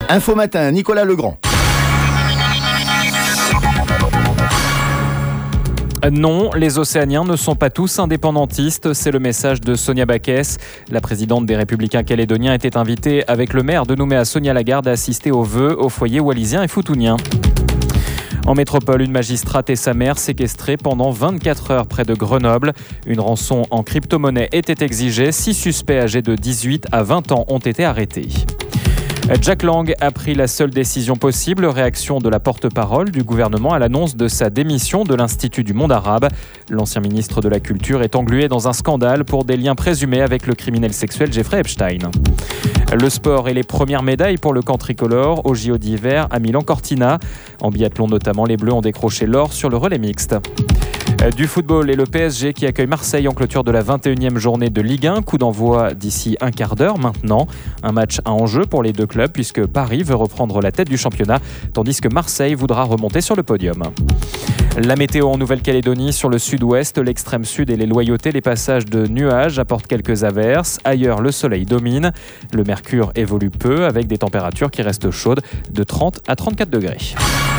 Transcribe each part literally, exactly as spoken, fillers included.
Info Matin, Nicolas Legrand. Non, les Océaniens ne sont pas tous indépendantistes, c'est le message de Sonia Backès. La présidente des Républicains calédoniens était invitée avec le maire de Nouméa, Sonia Lagarde, à assister aux vœux au foyer wallisien et foutounien. En métropole, une magistrate et sa mère séquestrées pendant vingt-quatre heures près de Grenoble. Une rançon en crypto-monnaie était exigée. Six suspects âgés de dix-huit à vingt ans ont été arrêtés. Jack Lang a pris la seule décision possible, réaction de la porte-parole du gouvernement à l'annonce de sa démission de l'Institut du monde arabe. L'ancien ministre de la Culture est englué dans un scandale pour des liens présumés avec le criminel sexuel Jeffrey Epstein. Le sport et les premières médailles pour le camp tricolore au J O d'hiver à Milan-Cortina. En biathlon notamment, les Bleus ont décroché l'or sur le relais mixte. Du football et le P S G qui accueille Marseille en clôture de la vingt et unième journée de Ligue un. Coup d'envoi d'ici un quart d'heure maintenant. Un match à enjeu pour les deux clubs puisque Paris veut reprendre la tête du championnat tandis que Marseille voudra remonter sur le podium. La météo en Nouvelle-Calédonie sur le sud-ouest, l'extrême sud et les loyautés, les passages de nuages apportent quelques averses. Ailleurs, le soleil domine. Le mercure évolue peu avec des températures qui restent chaudes de trente à trente-quatre degrés.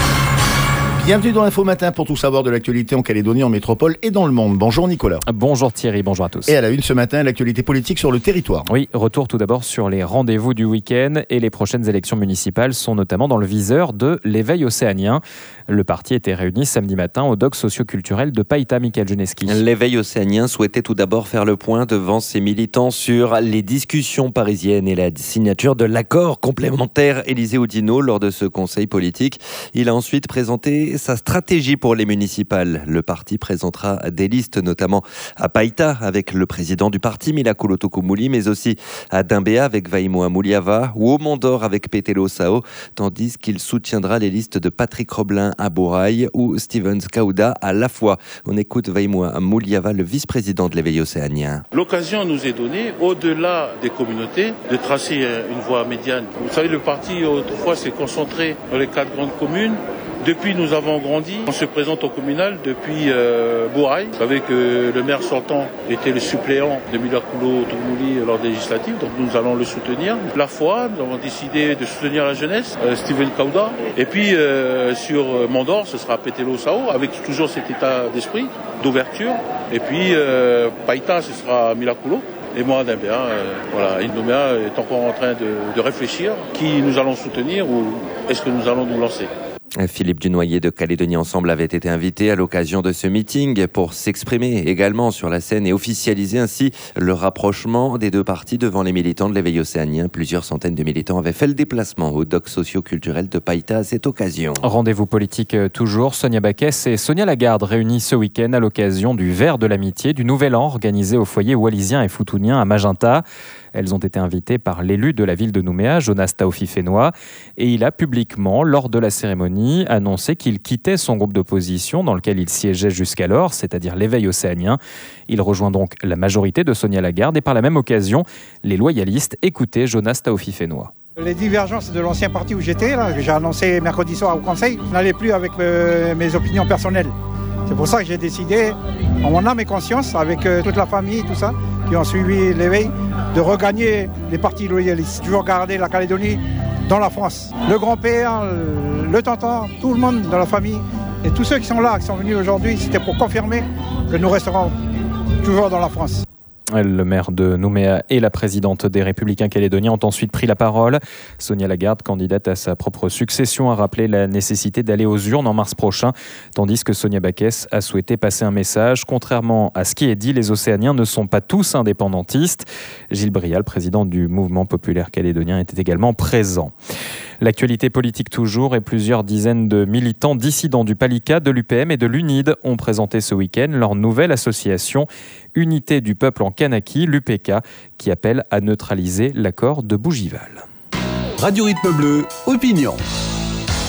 Bienvenue dans l'Info Matin pour tout savoir de l'actualité en Calédonie, en métropole et dans le monde. Bonjour Nicolas. Bonjour Thierry, bonjour à tous. Et à la une ce matin, l'actualité politique sur le territoire. Oui, retour tout d'abord sur les rendez-vous du week-end et les prochaines élections municipales sont notamment dans le viseur de l'éveil océanien. Le parti était réuni samedi matin au doc socio-culturel de Païta, Michael Geneski. L'éveil océanien souhaitait tout d'abord faire le point devant ses militants sur les discussions parisiennes et la signature de l'accord complémentaire Élysée Oudinot lors de ce conseil politique. Il a ensuite présenté sa stratégie pour les municipales. Le parti présentera des listes, notamment à Païta avec le président du parti, Milakolo Tokomouli, mais aussi à Doumbéa avec Vaimoa Mouliava ou au Mont-d'Or avec Petelo Sao, tandis qu'il soutiendra les listes de Patrick Roblin à Bourail ou Stevens Kauda à La Foi. On écoute Vaimoa Mouliava, le vice-président de l'éveil océanien. L'occasion nous est donnée, au-delà des communautés, de tracer une voie médiane. Vous savez, le parti autrefois s'est concentré dans les quatre grandes communes. Depuis, nous avons grandi. On se présente au communal depuis euh, Bourail. Vous savez que le maire sortant était le suppléant de Milakolo Tokomouli lors des législatives, donc nous allons le soutenir. La fois, nous avons décidé de soutenir la jeunesse, euh, Steven Kauda. Et puis, euh, sur Mont-d'Or, ce sera Petelo Sao, avec toujours cet état d'esprit, d'ouverture. Et puis, euh, Païta, ce sera Milakolo. Et moi, Doumbéa, euh, voilà, Nouméa est encore en train de, de réfléchir qui nous allons soutenir ou est-ce que nous allons nous lancer. Philippe Dunoyer de Calédonie Ensemble avait été invité à l'occasion de ce meeting pour s'exprimer également sur la scène et officialiser ainsi le rapprochement des deux partis devant les militants de l'éveil océanien. Plusieurs centaines de militants avaient fait le déplacement au doc socio-culturel de Païta à cette occasion. Rendez-vous politique toujours. Sonia Backès et Sonia Lagarde réunis ce week-end à l'occasion du Verre de l'Amitié du Nouvel An organisé au foyer wallisien et foutounien à Magenta. Elles ont été invitées par l'élu de la ville de Nouméa, Jonas Taofi-Fénois, et il a publiquement, lors de la cérémonie, annoncé qu'il quittait son groupe d'opposition dans lequel il siégeait jusqu'alors, c'est-à-dire l'éveil océanien. Il rejoint donc la majorité de Sonia Lagarde et par la même occasion, les loyalistes. Écoutez Jonas Taofi-Fénois. Les divergences de l'ancien parti où j'étais, là, que j'ai annoncé mercredi soir au conseil, n'allaient plus avec euh, mes opinions personnelles. C'est pour ça que j'ai décidé, en mon âme et conscience, avec euh, toute la famille, tout ça, qui ont suivi l'éveil, de regagner les partis loyalistes. Toujours garder la Calédonie dans la France. Le grand-père, le tonton, tout le monde dans la famille, et tous ceux qui sont là, qui sont venus aujourd'hui, c'était pour confirmer que nous resterons toujours dans la France. Le maire de Nouméa et la présidente des Républicains calédoniens ont ensuite pris la parole. Sonia Lagarde, candidate à sa propre succession, a rappelé la nécessité d'aller aux urnes en mars prochain, tandis que Sonia Backès a souhaité passer un message. Contrairement à ce qui est dit, les Océaniens ne sont pas tous indépendantistes. Gilles Brial, président du mouvement populaire calédonien, était également présent. L'actualité politique toujours et plusieurs dizaines de militants dissidents du Palika, de l'U P M et de l'U N I D ont présenté ce week-end leur nouvelle association Unité du Peuple en Kanaki, l'U P K, qui appelle à neutraliser l'accord de Bougival. Radio Rythme Bleu, opinion.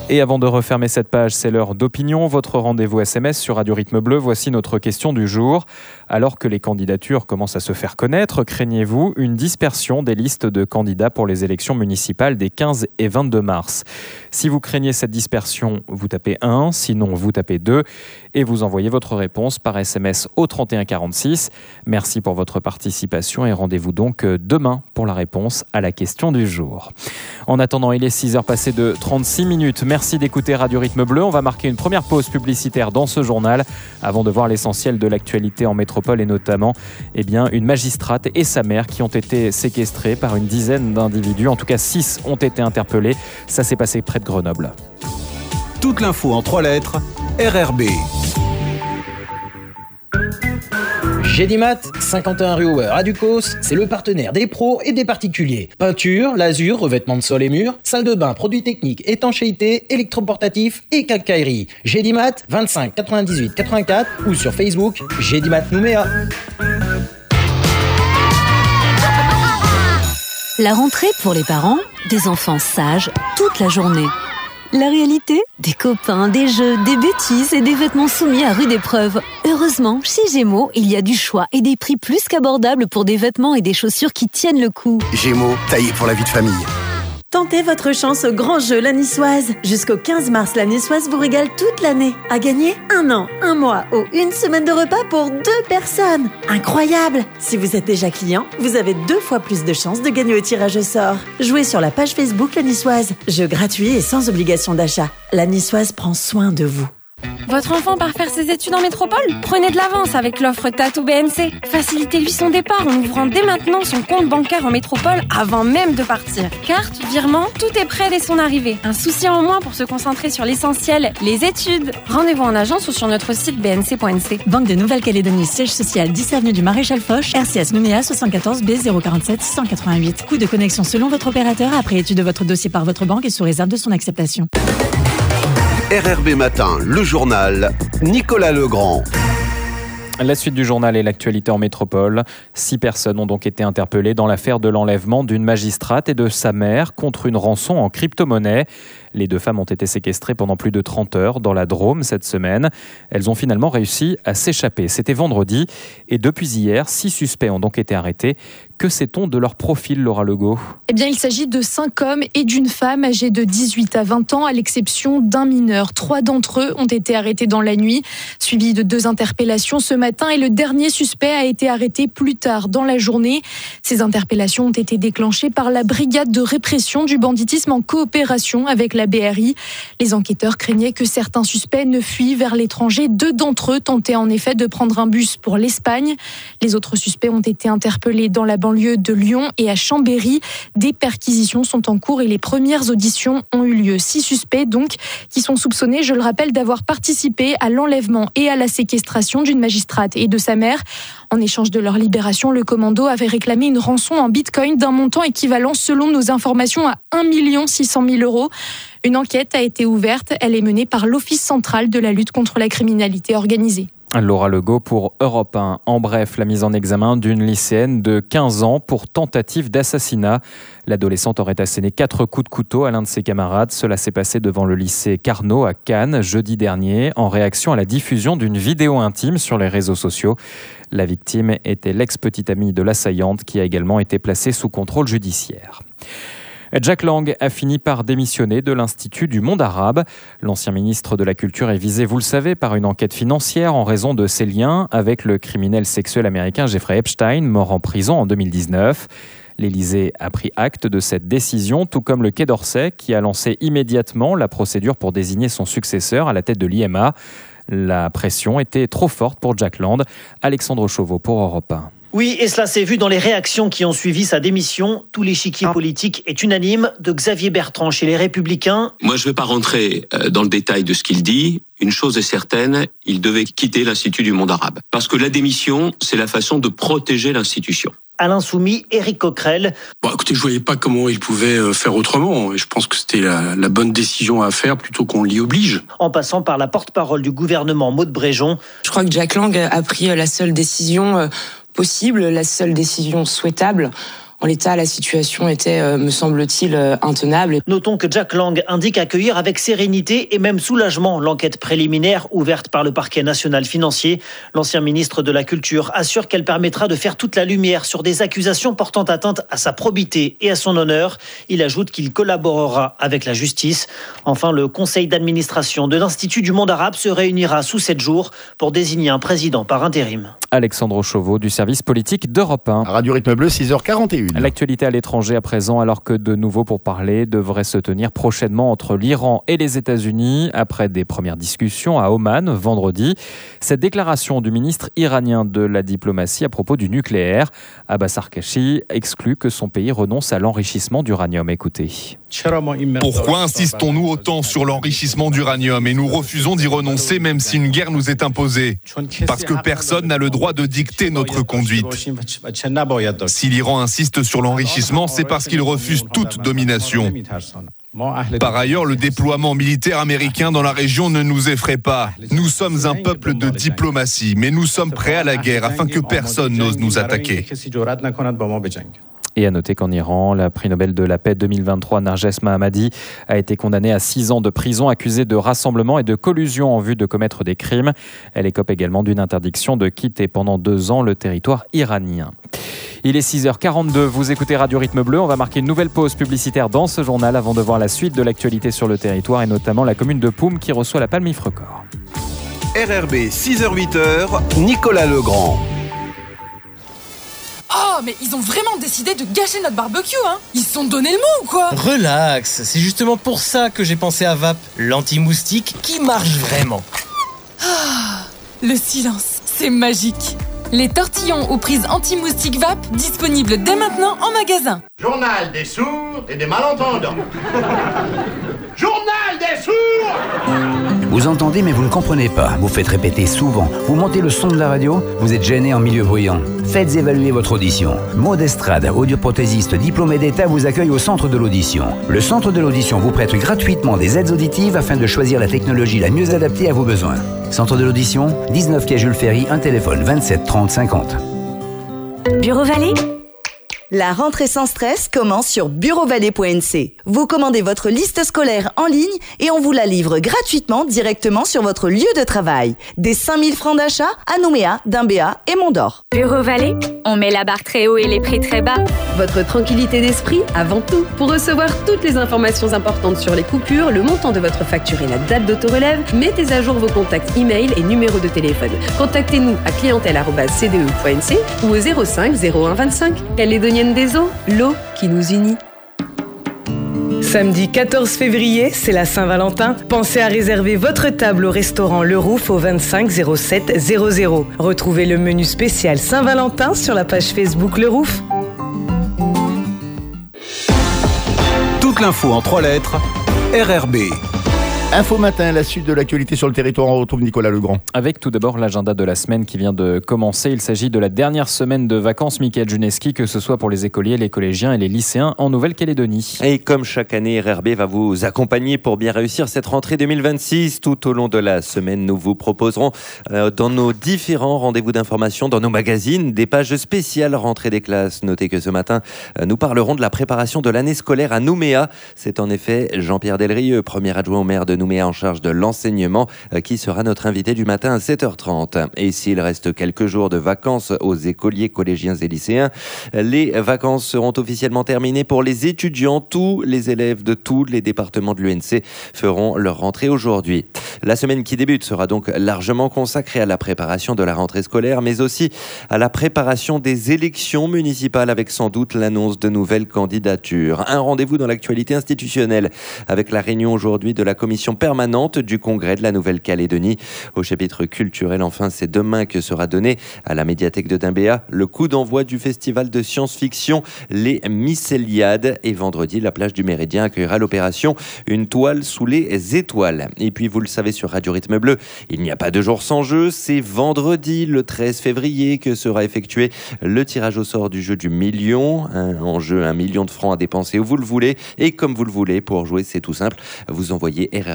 Et avant de refermer cette page, c'est l'heure d'opinion, votre rendez-vous S M S sur Radio Rythme Bleu. Voici notre question du jour. Alors que les candidatures commencent à se faire connaître, craignez-vous une dispersion des listes de candidats pour les élections municipales des quinze et vingt-deux mars ? Si vous craignez cette dispersion, vous tapez un, sinon vous tapez deux et vous envoyez votre réponse par S M S au trente et un quarante-six. Merci pour votre participation et rendez-vous donc demain pour la réponse à la question du jour. En attendant, il est six heures passées de trente-six minutes. Merci d'écouter Radio Rythme Bleu. On va marquer une première pause publicitaire dans ce journal avant de voir l'essentiel de l'actualité en métropole et notamment eh bien, une magistrate et sa mère qui ont été séquestrés par une dizaine d'individus. En tout cas, six ont été interpellés. Ça s'est passé près de Grenoble. Toute l'info en trois lettres, R R B. Gédimat, cinquante et un rue Hauer à Ducos, c'est le partenaire des pros et des particuliers. Peinture, lasure, revêtement de sol et murs, salle de bain, produits techniques, étanchéité, électroportatif et quincaillerie. Gédimat, vingt-cinq quatre-vingt-dix-huit quatre-vingt-quatre ou sur Facebook, Gédimat Nouméa. La rentrée pour les parents, des enfants sages toute la journée. La réalité, des copains, des jeux, des bêtises et des vêtements soumis à rude épreuve. Heureusement, chez Gémeaux, il y a du choix et des prix plus qu'abordables pour des vêtements et des chaussures qui tiennent le coup. Gémeaux, taillé pour la vie de famille. Tentez votre chance au grand jeu La Niçoise. Jusqu'au quinze mars, La Niçoise vous régale toute l'année. À gagner un an, un mois ou une semaine de repas pour deux personnes. Incroyable! Si vous êtes déjà client, vous avez deux fois plus de chances de gagner au tirage au sort. Jouez sur la page Facebook La Niçoise. Jeu gratuit et sans obligation d'achat. La Niçoise prend soin de vous. Votre enfant part faire ses études en métropole ? Prenez de l'avance avec l'offre Tatou B N C. Facilitez-lui son départ en ouvrant dès maintenant son compte bancaire en métropole avant même de partir. Carte, virement, tout est prêt dès son arrivée. Un souci en moins pour se concentrer sur l'essentiel, les études. Rendez-vous en agence ou sur notre site b n c point n c. Banque de Nouvelle-Calédonie, siège social dix avenue du Maréchal Foch, R C S Nouméa soixante-quatorze B zéro quarante-sept six cent quatre-vingt-huit. Coût de connexion selon votre opérateur après étude de votre dossier par votre banque et sous réserve de son acceptation. R R B Matin, le journal, Nicolas Legrand. La suite du journal et l'actualité en métropole. Six personnes ont donc été interpellées dans l'affaire de l'enlèvement d'une magistrate et de sa mère contre une rançon en crypto-monnaie. Les deux femmes ont été séquestrées pendant plus de trente heures dans la Drôme cette semaine. Elles ont finalement réussi à s'échapper. C'était vendredi et depuis hier, six suspects ont donc été arrêtés. Que sait-on de leur profil, Laura Legault ? Eh bien, il s'agit de cinq hommes et d'une femme âgée de dix-huit à vingt ans, à l'exception d'un mineur. Trois d'entre eux ont été arrêtés dans la nuit, suivis de deux interpellations ce matin et le dernier suspect a été arrêté plus tard dans la journée. Ces interpellations ont été déclenchées par la brigade de répression du banditisme en coopération avec la B R I. Les enquêteurs craignaient que certains suspects ne fuient vers l'étranger. Deux d'entre eux tentaient en effet de prendre un bus pour l'Espagne. Les autres suspects ont été interpellés dans la banlieue de Lyon et à Chambéry. Des perquisitions sont en cours et les premières auditions ont eu lieu. Six suspects donc qui sont soupçonnés, je le rappelle, d'avoir participé à l'enlèvement et à la séquestration d'une magistrate et de sa mère. En échange de leur libération, le commando avait réclamé une rançon en bitcoin d'un montant équivalent, selon nos informations, à un million six cent mille euros. Une enquête a été ouverte. Elle est menée par l'Office central de la lutte contre la criminalité organisée. Laura Legault pour Europe un. En bref, la mise en examen d'une lycéenne de quinze ans pour tentative d'assassinat. L'adolescente aurait asséné quatre coups de couteau à l'un de ses camarades. Cela s'est passé devant le lycée Carnot à Cannes jeudi dernier en réaction à la diffusion d'une vidéo intime sur les réseaux sociaux. La victime était l'ex-petite amie de l'assaillante qui a également été placée sous contrôle judiciaire. Jack Lang a fini par démissionner de l'Institut du monde arabe. L'ancien ministre de la Culture est visé, vous le savez, par une enquête financière en raison de ses liens avec le criminel sexuel américain Jeffrey Epstein, mort en prison en deux mille dix-neuf. L'Élysée a pris acte de cette décision, tout comme le Quai d'Orsay, qui a lancé immédiatement la procédure pour désigner son successeur à la tête de l'I M A. La pression était trop forte pour Jack Lang. Alexandre Chauveau pour Europe un. Oui, et cela s'est vu dans les réactions qui ont suivi sa démission. Tout l'échiquier politique est unanime, de Xavier Bertrand chez les Républicains. Moi, je ne vais pas rentrer dans le détail de ce qu'il dit. Une chose est certaine, il devait quitter l'Institut du monde arabe. Parce que la démission, c'est la façon de protéger l'institution. À l'insoumis, Éric Coquerel. Bon, écoutez, je voyais pas comment il pouvait faire autrement. Je pense que c'était la, la bonne décision à faire plutôt qu'on l'y oblige. En passant par la porte-parole du gouvernement, Maud Bréjon. Je crois que Jack Lang a pris la seule décision possible, la seule décision souhaitable, En l'état, la situation était, euh, me semble-t-il, euh, intenable. Notons que Jack Lang indique accueillir avec sérénité et même soulagement l'enquête préliminaire ouverte par le parquet national financier. L'ancien ministre de la Culture assure qu'elle permettra de faire toute la lumière sur des accusations portant atteinte à sa probité et à son honneur. Il ajoute qu'il collaborera avec la justice. Enfin, le conseil d'administration de l'Institut du monde arabe se réunira sous sept jours pour désigner un président par intérim. Alexandre Chauveau du service politique d'Europe un. Radio Rythme Bleu, six heures quarante et une. L'actualité à l'étranger à présent, alors que de nouveaux pourparlers devraient se tenir prochainement entre l'Iran et les États-Unis après des premières discussions à Oman vendredi. Cette déclaration du ministre iranien de la diplomatie à propos du nucléaire, Abbas Arghachi, exclut que son pays renonce à l'enrichissement d'uranium. Écoutez. Pourquoi insistons-nous autant sur l'enrichissement d'uranium et nous refusons d'y renoncer même si une guerre nous est imposée ? Parce que personne n'a le droit de dicter notre conduite. Si l'Iran insiste sur l'enrichissement, c'est parce qu'il refuse toute domination. Par ailleurs, le déploiement militaire américain dans la région ne nous effraie pas. Nous sommes un peuple de diplomatie, mais nous sommes prêts à la guerre afin que personne n'ose nous attaquer. Et à noter qu'en Iran, la prix Nobel de la paix deux mille vingt-trois, Narges Mohammadi, a été condamnée à six ans de prison, accusée de rassemblement et de collusion en vue de commettre des crimes. Elle écope également d'une interdiction de quitter pendant deux ans le territoire iranien. Il est six heures quarante-deux, vous écoutez Radio Rythme Bleu. On va marquer une nouvelle pause publicitaire dans ce journal avant de voir la suite de l'actualité sur le territoire et notamment la commune de Poum qui reçoit la Palme Ifrecore. R R B, six heures huit, Nicolas Legrand. Oh, mais ils ont vraiment décidé de gâcher notre barbecue, hein. Ils se sont donné le mot ou quoi? Relax, c'est justement pour ça que j'ai pensé à V A P, l'anti-moustique qui marche vraiment. Ah, le silence, c'est magique. Les tortillons aux prises anti-moustique V A P, disponibles dès maintenant en magasin. Journal des sourds et des malentendants. Journal des sourds! Vous entendez mais vous ne comprenez pas. Vous faites répéter souvent. Vous montez le son de la radio. Vous êtes gêné en milieu bruyant. Faites évaluer votre audition. Maud Estrade, audioprothésiste diplômé d'État, vous accueille au Centre de l'Audition. Le Centre de l'Audition vous prête gratuitement des aides auditives afin de choisir la technologie la mieux adaptée à vos besoins. Centre de l'Audition, dix-neuf quai Jules Ferry, un téléphone vingt-sept trente cinquante. Bureau Vallée. La rentrée sans stress commence sur bureau vallée point n c. Vous commandez votre liste scolaire en ligne et on vous la livre gratuitement directement sur votre lieu de travail. Des cinq mille francs d'achat à Nouméa, Dimbéa et Mont-d'Or. Bureau Vallée, on met la barre très haut et les prix très bas. Votre tranquillité d'esprit avant tout. Pour recevoir toutes les informations importantes sur les coupures, le montant de votre facture et la date d'autorelève, mettez à jour vos contacts e-mail et numéros de téléphone. Contactez-nous à clientèle arobase c d e point n c ou au zéro cinq zéro un vingt-cinq. Calédonienne des eaux, l'eau qui nous unit. Samedi quatorze février, c'est la Saint-Valentin. Pensez à réserver votre table au restaurant Le Rouf au vingt-cinq zéro sept zéro zéro. Retrouvez le menu spécial Saint-Valentin sur la page Facebook Le Rouf. Toute l'info en trois lettres, R R B. Info Matin, la suite de l'actualité sur le territoire, on retrouve Nicolas Legrand. Avec tout d'abord l'agenda de la semaine qui vient de commencer. Il s'agit de la dernière semaine de vacances Mickaël Juneski, que ce soit pour les écoliers, les collégiens et les lycéens en Nouvelle-Calédonie. Et comme chaque année, R R B va vous accompagner pour bien réussir cette rentrée deux mille vingt-six. Tout au long de la semaine, nous vous proposerons euh, dans nos différents rendez-vous d'information, dans nos magazines, des pages spéciales rentrée des classes. Notez que ce matin, euh, nous parlerons de la préparation de l'année scolaire à Nouméa. C'est en effet Jean-Pierre Delrieux, premier adjoint au maire de Nouméa en charge de l'enseignement, qui sera notre invité du matin à sept heures trente. Et s'il reste quelques jours de vacances aux écoliers, collégiens et lycéens, les vacances seront officiellement terminées pour les étudiants. Tous les élèves de tous les départements de l'U N C feront leur rentrée aujourd'hui. La semaine qui débute sera donc largement consacrée à la préparation de la rentrée scolaire, mais aussi à la préparation des élections municipales, avec sans doute l'annonce de nouvelles candidatures. Un rendez-vous dans l'actualité institutionnelle avec la réunion aujourd'hui de la commission permanente du Congrès de la Nouvelle-Calédonie. Au chapitre culturel, enfin, c'est demain que sera donné à la médiathèque de Dimbéa le coup d'envoi du festival de science-fiction Les Mycéliades. Et vendredi, la plage du Méridien accueillera l'opération Une toile sous les étoiles. Et puis, vous le savez, sur Radio Rythme Bleu, il n'y a pas de jour sans jeu. C'est vendredi, le treize février, que sera effectué le tirage au sort du jeu du million. Un, en jeu, un million de francs à dépenser où vous le voulez et comme vous le voulez. Pour jouer, c'est tout simple. Vous envoyez R R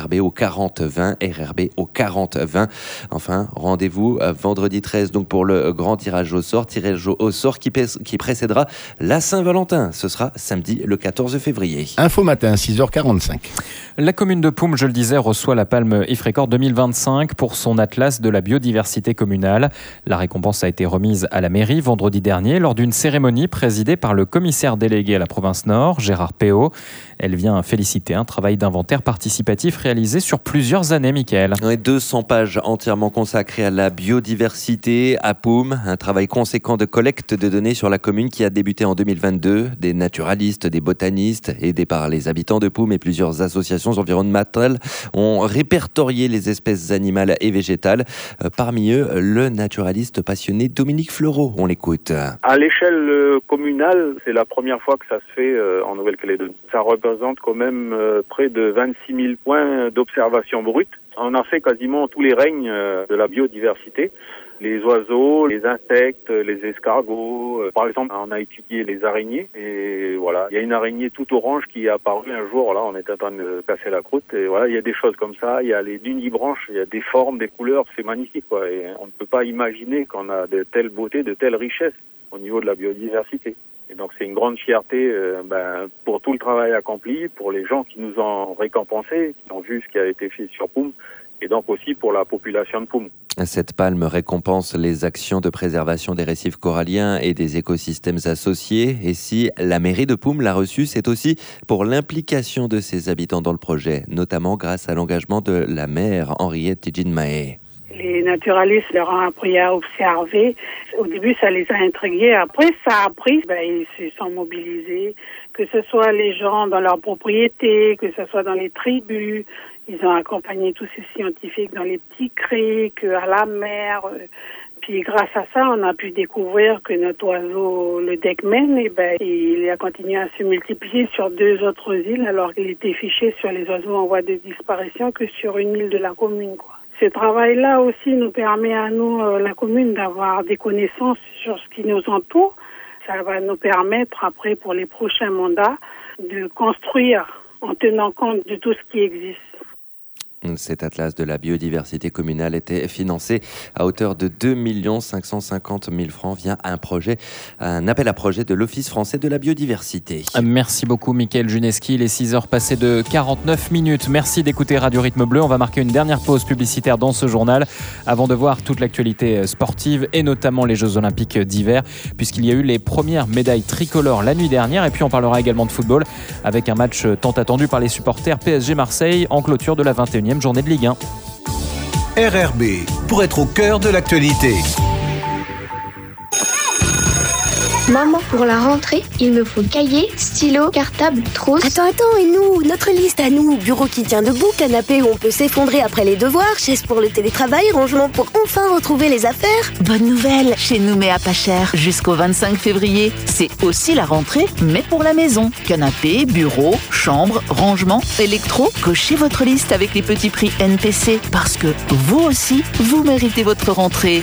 R B au quarante vingt, R R B au quarante vingt. Enfin, rendez-vous vendredi treize donc pour le grand tirage au sort, tirage au sort qui, qui précédera la Saint-Valentin. Ce sera samedi le quatorze février. Info matin, six heures quarante-cinq. La commune de Poum, je le disais, reçoit la palme IFRECOR deux mille vingt-cinq pour son atlas de la biodiversité communale. La récompense a été remise à la mairie vendredi dernier lors d'une cérémonie présidée par le commissaire délégué à la province Nord, Gérard Péot. Elle vient féliciter un travail d'inventaire participatif réalisé sur plusieurs années, Mickaël. Ouais, deux cents pages entièrement consacrées à la biodiversité à Poum. Un travail conséquent de collecte de données sur la commune qui a débuté en deux mille vingt-deux. Des naturalistes, des botanistes, aidés par les habitants de Poum et plusieurs associations environnementales ont répertorié les espèces animales et végétales. Parmi eux, le naturaliste passionné Dominique Fleureau. On l'écoute. À l'échelle communale, c'est la première fois que ça se fait en Nouvelle-Calédonie. Ça représente quand même près de vingt-six mille points d'observation brute. On a fait quasiment tous les règnes de la biodiversité. Les oiseaux, les insectes, les escargots. Par exemple, on a étudié les araignées et voilà, il y a une araignée toute orange qui est apparue un jour. Là, on était en train de casser la croûte et voilà, il y a des choses comme ça. Il y a les dunibranches, il y a des formes, des couleurs, c'est magnifique quoi. Et on ne peut pas imaginer qu'on a de telles beautés, de telles richesses au niveau de la biodiversité. Et donc c'est une grande fierté euh, ben, pour tout le travail accompli, pour les gens qui nous ont récompensés, qui ont vu ce qui a été fait sur Poum, et donc aussi pour la population de Poum. Cette palme récompense les actions de préservation des récifs coralliens et des écosystèmes associés. Et si la mairie de Poum l'a reçue, c'est aussi pour l'implication de ses habitants dans le projet, notamment grâce à l'engagement de la maire Henriette Tidjin-Mahé. Les naturalistes leur ont appris à observer. Au début, ça les a intrigués. Après, ça a pris. Ben, ils se sont mobilisés, que ce soit les gens dans leurs propriétés, que ce soit dans les tribus. Ils ont accompagné tous ces scientifiques dans les petits criques, à la mer. Puis grâce à ça, on a pu découvrir que notre oiseau, le Deckman, eh ben, il a continué à se multiplier sur deux autres îles, alors qu'il était fiché sur les oiseaux en voie de disparition que sur une île de la commune, quoi. Ce travail-là aussi nous permet à nous, euh, la commune, d'avoir des connaissances sur ce qui nous entoure. Ça va nous permettre, après, pour les prochains mandats, de construire en tenant compte de tout ce qui existe. Cet atlas de la biodiversité communale était financé à hauteur de deux millions cinq cent cinquante mille francs via un projet, un appel à projet de l'Office français de la biodiversité. Merci beaucoup Mickaël Juneski, il est six heures passées de quarante-neuf minutes. Merci d'écouter Radio Rythme Bleu. On va marquer une dernière pause publicitaire dans ce journal avant de voir toute l'actualité sportive et notamment les Jeux Olympiques d'hiver, puisqu'il y a eu les premières médailles tricolores la nuit dernière. Et puis on parlera également de football avec un match tant attendu par les supporters P S G Marseille en clôture de la vingt et unième journée de Ligue un. R R B, pour être au cœur de l'actualité. Maman, pour la rentrée, il me faut cahier, stylo, cartable, trousse. Attends, attends, et nous, notre liste à nous, bureau qui tient debout, canapé où on peut s'effondrer après les devoirs, chaise pour le télétravail, rangement pour enfin retrouver les affaires. Bonne nouvelle, chez Nouméa pas cher, jusqu'au vingt-cinq février. C'est aussi la rentrée, mais pour la maison. Canapé, bureau, chambre, rangement, électro, cochez votre liste avec les petits prix N P C, parce que vous aussi, vous méritez votre rentrée.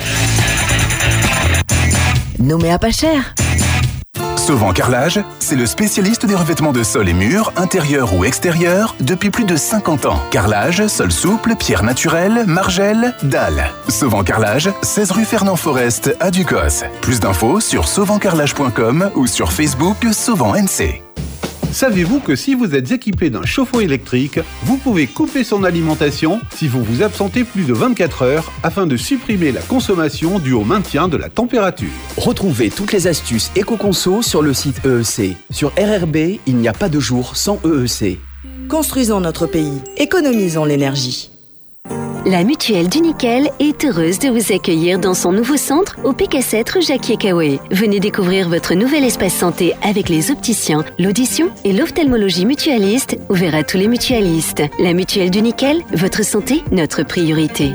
Nouméa pas cher. Sauvant Carrelage, c'est le spécialiste des revêtements de sol et murs, intérieurs ou extérieurs, depuis plus de cinquante ans. Carrelage, sol souple, pierre naturelle, margelle, dalles. Sauvant Carrelage, seize rue Fernand Forest à Ducos. Plus d'infos sur sauvant carrelage point com ou sur Facebook Sauvant N C. Savez-vous que si vous êtes équipé d'un chauffe-eau électrique, vous pouvez couper son alimentation si vous vous absentez plus de vingt-quatre heures afin de supprimer la consommation due au maintien de la température. Retrouvez toutes les astuces éco-conso sur le site E E C. Sur R R B, il n'y a pas de jour sans E E C. Construisons notre pays, économisons l'énergie. La Mutuelle du Nickel est heureuse de vous accueillir dans son nouveau centre au P K sept rue Jacques-Yekawé. Venez découvrir votre nouvel espace santé avec les opticiens, l'audition et l'ophtalmologie mutualiste ouvert à tous les mutualistes. La Mutuelle du Nickel, votre santé, notre priorité.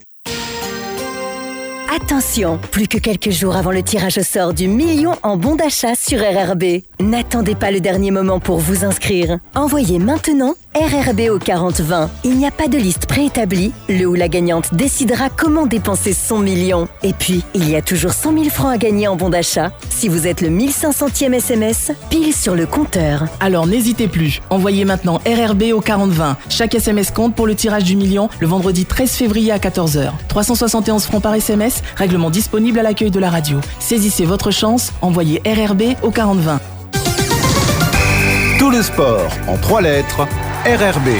Attention, plus que quelques jours avant le tirage au sort du million en bons d'achat sur R R B. N'attendez pas le dernier moment pour vous inscrire. Envoyez maintenant R R B au quarante vingt. Il n'y a pas de liste préétablie. Le ou la gagnante décidera comment dépenser son million. Et puis, il y a toujours cent mille francs à gagner en bon d'achat. Si vous êtes le mille cinq centième S M S, pile sur le compteur. Alors n'hésitez plus. Envoyez maintenant R R B au quarante vingt. Chaque S M S compte pour le tirage du million le vendredi treize février à quatorze heures. trois cent soixante et onze francs par S M S. Règlement disponible à l'accueil de la radio. Saisissez votre chance. Envoyez R R B au quarante vingt. Tout le sport en trois lettres. R R B.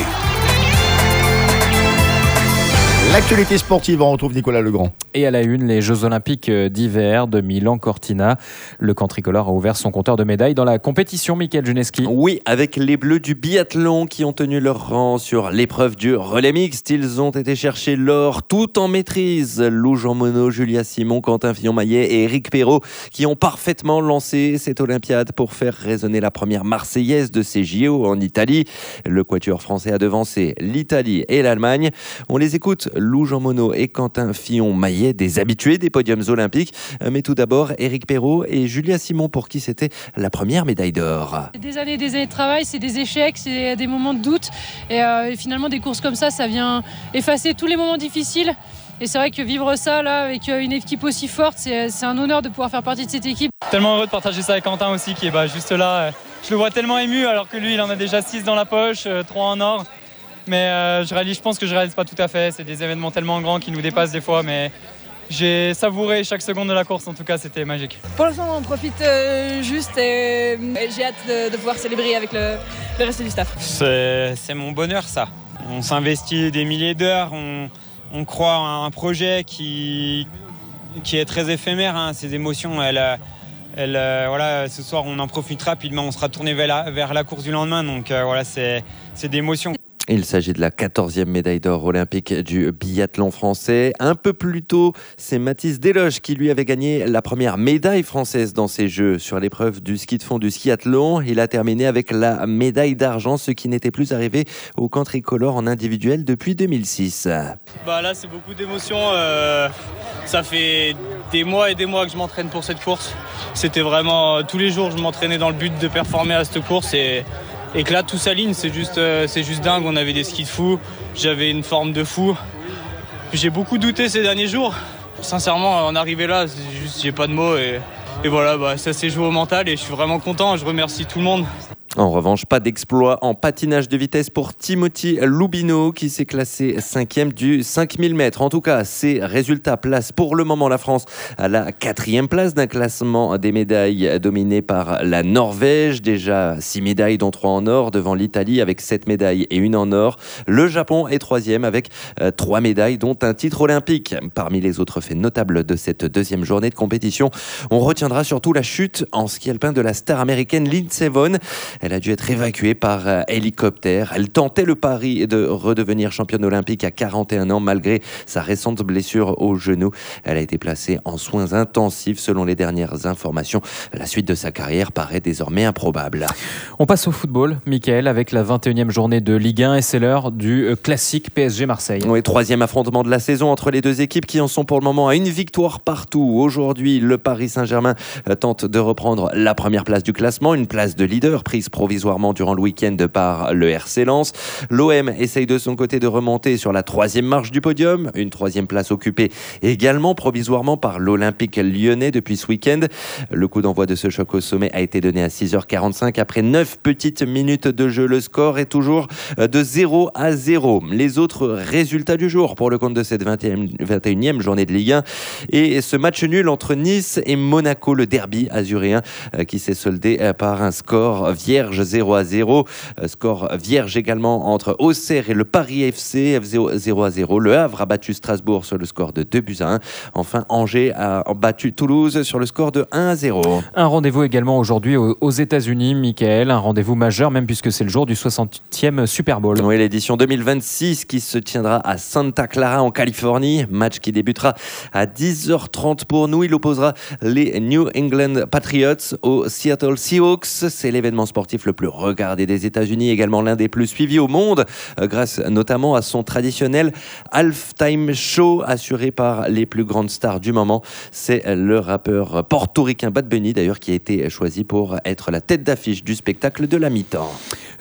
L'actualité sportive, on retrouve Nicolas Legrand. Et à la une, les Jeux Olympiques d'hiver de Milan-Cortina. Le camp tricolore a ouvert son compteur de médailles dans la compétition, Mickaël Juneski. Oui, avec les Bleus du biathlon qui ont tenu leur rang sur l'épreuve du relais mixte. Ils ont été chercher l'or tout en maîtrise. Lou Jean Monod, Julia Simon, Quentin Fillon-Maillet et Éric Perrault qui ont parfaitement lancé cette Olympiade pour faire résonner la première Marseillaise de ces J O en Italie. Le quatuor français a devancé l'Italie et l'Allemagne. On les écoute, Lou Jean Monod et Quentin Fillon-Maillet, des habitués des podiums olympiques. Mais tout d'abord, Éric Perrault et Julia Simon, pour qui c'était la première médaille d'or. Des années des années de travail, c'est des échecs, c'est des moments de doute. Et, euh, et finalement, des courses comme ça, ça vient effacer tous les moments difficiles. Et c'est vrai que vivre ça là avec une équipe aussi forte, c'est, c'est un honneur de pouvoir faire partie de cette équipe. Tellement heureux de partager ça avec Quentin aussi, qui est bah, juste là. Je le vois tellement ému, alors que lui, il en a déjà six dans la poche, trois en or. Mais euh, je réalise, je pense que je réalise pas tout à fait. C'est des événements tellement grands qui nous dépassent des fois, mais j'ai savouré chaque seconde de la course. En tout cas, c'était magique. Pour l'instant, on profite euh, juste et, et j'ai hâte de, de pouvoir célébrer avec le, le reste du staff. C'est, c'est mon bonheur, ça. On s'investit des milliers d'heures, on, on croit à un projet qui, qui est très éphémère. Hein. Ces émotions, elles, elles, euh, voilà, ce soir, on en profite rapidement. On sera tourné vers la, vers la course du lendemain. Donc euh, voilà, c'est, c'est des émotions. Il s'agit de la quatorzième médaille d'or olympique du biathlon français. Un peu plus tôt, c'est Mathis Desloges qui lui avait gagné la première médaille française dans ces Jeux sur l'épreuve du ski de fond du skiathlon. Il a terminé avec la médaille d'argent, ce qui n'était plus arrivé au camp tricolore en individuel depuis deux mille six. Bah là, c'est beaucoup d'émotions. Euh, ça fait des mois et des mois que je m'entraîne pour cette course. C'était vraiment tous les jours, je m'entraînais dans le but de performer à cette course et Et que là tout s'aligne, c'est juste, euh, c'est juste dingue. On avait des skis de fou, j'avais une forme de fou. J'ai beaucoup douté ces derniers jours. Sincèrement, en arriver là, c'est juste, j'ai pas de mots. Et, et voilà, bah, ça s'est joué au mental et je suis vraiment content. Je remercie tout le monde. En revanche, pas d'exploit en patinage de vitesse pour Timothy Lubino qui s'est classé cinquième du cinq mille mètres. En tout cas, ces résultats placent pour le moment la France à la quatrième place d'un classement des médailles dominé par la Norvège. Déjà six médailles dont trois en or devant l'Italie avec sept médailles et une en or. Le Japon est troisième avec trois médailles dont un titre olympique. Parmi les autres faits notables de cette deuxième journée de compétition, on retiendra surtout la chute en ski alpin de la star américaine Lindsey Vonn. Elle a dû être évacuée par hélicoptère. Elle tentait le pari de redevenir championne olympique à quarante et un ans malgré sa récente blessure au genou. Elle a été placée en soins intensifs selon les dernières informations. La suite de sa carrière paraît désormais improbable. On passe au football, Mickaël, avec la vingt et unième journée de Ligue un et c'est l'heure du classique P S G Marseille. Oui, troisième affrontement de la saison entre les deux équipes qui en sont pour le moment à une victoire partout. Aujourd'hui, le Paris Saint-Germain tente de reprendre la première place du classement, une place de leader prise provisoirement durant le week-end par le R C Lens. L'O M essaye de son côté de remonter sur la troisième marche du podium, une troisième place occupée également provisoirement par l'Olympique lyonnais depuis ce week-end. Le coup d'envoi de ce choc au sommet a été donné à six heures quarante-cinq après neuf petites minutes de jeu. Le score est toujours de zéro à zéro. Les autres résultats du jour pour le compte de cette vingt et unième journée de Ligue un et ce match nul entre Nice et Monaco, le derby azuréen qui s'est soldé par un score vierge zéro à zéro. Score vierge également entre Auxerre et le Paris F C, zéro à zéro. Le Havre a battu Strasbourg sur le score de deux buts à un. Enfin, Angers a battu Toulouse sur le score de un à zéro. Un rendez-vous également aujourd'hui aux États-Unis, Mickaël. Un rendez-vous majeur, même puisque c'est le jour du soixantième Super Bowl. Oui, l'édition deux mille vingt-six qui se tiendra à Santa Clara en Californie. Match qui débutera à dix heures trente pour nous. Il opposera les New England Patriots aux Seattle Seahawks. C'est l'événement sportif le plus regardé des États-Unis, également l'un des plus suivis au monde, grâce notamment à son traditionnel halftime show assuré par les plus grandes stars du moment. C'est le rappeur portoricain Bad Bunny d'ailleurs qui a été choisi pour être la tête d'affiche du spectacle de la mi-temps.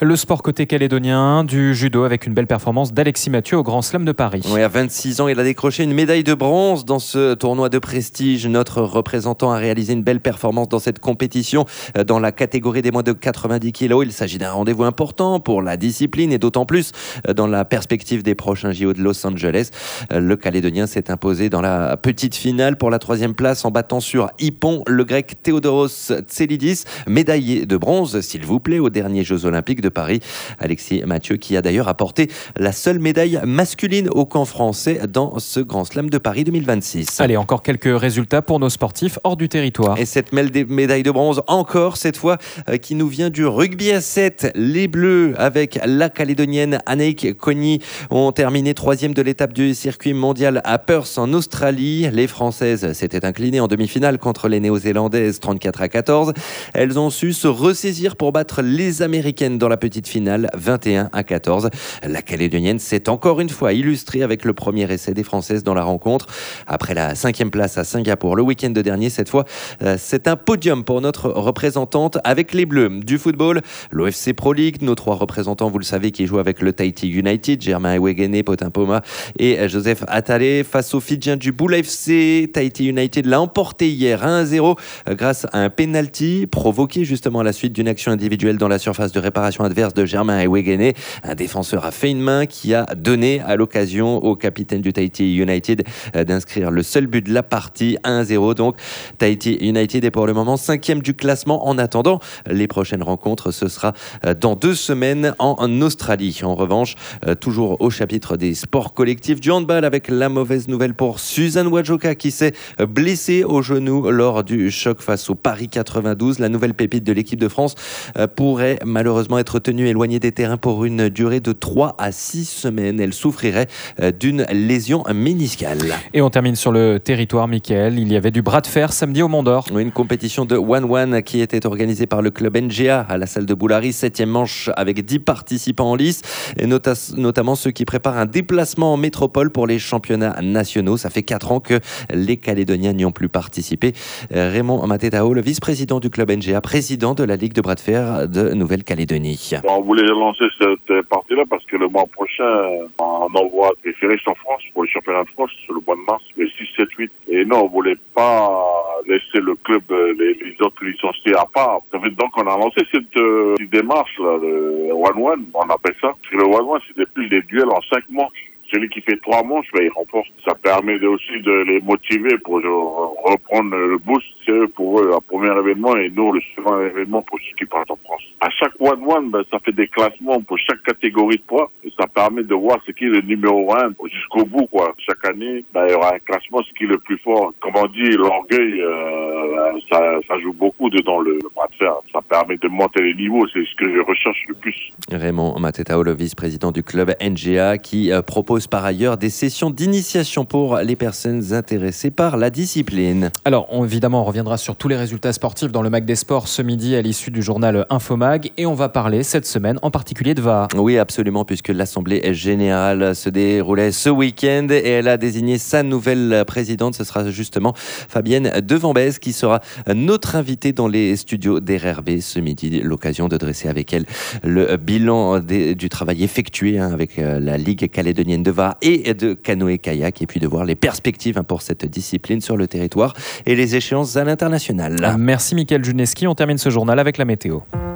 Le sport côté calédonien, du judo avec une belle performance d'Alexis Mathieu au Grand Slam de Paris. Oui, à vingt-six ans, il a décroché une médaille de bronze dans ce tournoi de prestige. Notre représentant a réalisé une belle performance dans cette compétition dans la catégorie des moins de quatre-vingt-dix kilos. Il s'agit d'un rendez-vous important pour la discipline et d'autant plus dans la perspective des prochains J O de Los Angeles. Le Calédonien s'est imposé dans la petite finale pour la troisième place en battant sur Hippon le grec Theodoros Tselidis, médaillé de bronze, s'il vous plaît, aux derniers Jeux Olympiques de Paris. Alexis Mathieu qui a d'ailleurs apporté la seule médaille masculine au camp français dans ce Grand Slam de Paris deux mille vingt-six. Allez, encore quelques résultats pour nos sportifs hors du territoire. Et cette médaille de bronze, encore cette fois, euh, qui nous vient du rugby à sept. Les Bleus, avec la Calédonienne Anaïk Cogny, ont terminé troisième de l'étape du circuit mondial à Perth en Australie. Les Françaises s'étaient inclinées en demi-finale contre les Néo-Zélandaises trente-quatre à quatorze. Elles ont su se ressaisir pour battre les Américaines dans la petite finale vingt et un à quatorze. La Calédonienne s'est encore une fois illustrée avec le premier essai des Françaises dans la rencontre. Après la cinquième place à Singapour le week-end dernier, cette fois, euh, c'est un podium pour notre représentante avec les Bleus. Du football, l'O F C Pro League, nos trois représentants, vous le savez, qui jouent avec le Tahiti United, Germain Ewegene, Potimpoma et Joseph Atale, face aux Fidjiens du Boula F C. Tahiti United l'a emporté hier un à zéro grâce à un penalty provoqué justement à la suite d'une action individuelle dans la surface de réparation adverse de Germain Ewegene. Un défenseur a fait une main qui a donné à l'occasion au capitaine du Tahiti United d'inscrire le seul but de la partie, un à zéro. Donc Tahiti United est pour le moment cinquième du classement. En attendant, les prochaines rencontres, ce sera dans deux semaines en Australie. En revanche, toujours au chapitre des sports collectifs, du handball avec la mauvaise nouvelle pour Suzanne Wajoka qui s'est blessée au genou lors du choc face au Paris quatre-vingt-douze. La nouvelle pépite de l'équipe de France pourrait malheureusement être tenue éloignée des terrains pour une durée de trois à six semaines. Elle souffrirait d'une lésion méniscale. Et on termine sur le territoire, Mickaël. Il y avait du bras de fer samedi au Mont d'Or. Oui, une compétition de one-one qui était organisée par le club N G A à la salle de Boulary. Septième manche avec dix participants en lice, et nota- notamment ceux qui préparent un déplacement en métropole pour les championnats nationaux. Ça fait quatre ans que les Calédoniens n'y ont plus participé. Raymond Matetao, le vice-président du club N G A, président de la Ligue de bras de fer de Nouvelle-Calédonie. On voulait lancer cette partie-là parce que le mois prochain, on envoie des fédérations en France pour le championnat de France sur le mois de mars, le six, sept, huit. Et non, on voulait pas laisser le club, les, les autres licenciés à part. Donc on a lancé cette euh, démarche, là, le one-one, on appelle ça. Parce que le one-one, c'est des plus des duels en cinq manches. Celui qui fait trois manches, ben, il remporte. Ça permet de, aussi de les motiver pour euh, reprendre le boost. C'est eux pour eux un premier événement et nous le second événement pour ceux qui partent en France. À chaque one-one, ben, ça fait des classements pour chaque catégorie de poids et ça permet de voir ce qui est le numéro un jusqu'au bout, quoi. Chaque année, ben, il y aura un classement, ce qui est le plus fort. Comme on dit, l'orgueil, euh, ça, ça joue beaucoup dedans le, le bras de fer. Ça permet de monter les niveaux. C'est ce que je recherche le plus. Raymond Matetao, le vice-président du club N G A, qui euh, propose par ailleurs des sessions d'initiation pour les personnes intéressées par la discipline. Alors, on, évidemment, on reviendra sur tous les résultats sportifs dans le Mag des Sports ce midi à l'issue du journal Infomag et on va parler cette semaine en particulier de V A A. Oui, absolument, puisque l'Assemblée générale se déroulait ce week-end et elle a désigné sa nouvelle présidente. Ce sera justement Fabienne Devambez qui sera notre invitée dans les studios d'R R B ce midi. L'occasion de dresser avec elle le bilan des, du travail effectué hein, avec la Ligue calédonienne de V A A et de canoë-kayak et puis de voir les perspectives hein, pour cette discipline sur le territoire et les échéances à l'international. Merci Mickaël Juneski. On termine ce journal avec la météo.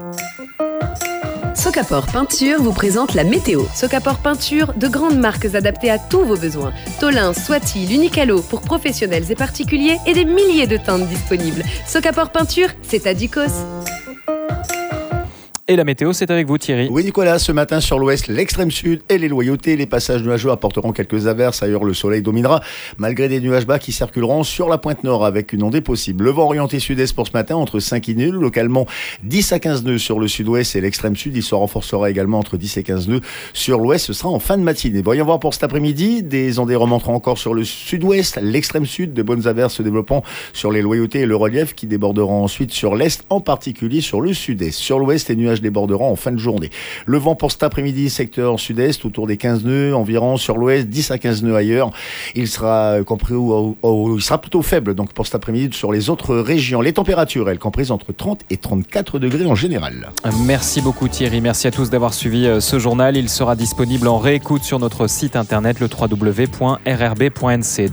Socapor Peinture vous présente la météo. Socapor Peinture, de grandes marques adaptées à tous vos besoins. Tolin, Swati, l'Unicalo pour professionnels et particuliers et des milliers de teintes disponibles. Socapor Peinture, c'est à Ducos. Et la météo, c'est avec vous Thierry. Oui Nicolas, ce matin sur l'ouest, l'extrême sud et les loyautés. Les passages nuageux apporteront quelques averses. Ailleurs, le soleil dominera malgré des nuages bas qui circuleront sur la pointe nord avec une ondée possible. Le vent orienté sud-est pour ce matin entre cinq et nul. Localement dix à quinze nœuds sur le sud-ouest et l'extrême sud. Il se renforcera également entre dix et quinze nœuds sur l'ouest. Ce sera en fin de matinée. Voyons voir pour cet après-midi. Des ondées remonteront encore sur le sud-ouest, l'extrême sud. De bonnes averses se développant sur les loyautés et le relief qui déborderont ensuite sur l'est, en particulier sur le sud-est. Sur l'ouest, les nuages nuages débordera en fin de journée. Le vent pour cet après-midi, secteur sud-est, autour des quinze nœuds environ, sur l'ouest, dix à quinze nœuds ailleurs. Il sera compris au, au, il sera plutôt faible donc pour cet après-midi sur les autres régions. Les températures, elles, comprises entre trente et trente-quatre degrés en général. Merci beaucoup Thierry, merci à tous d'avoir suivi ce journal. Il sera disponible en réécoute sur notre site internet le w w w point r r b point n c.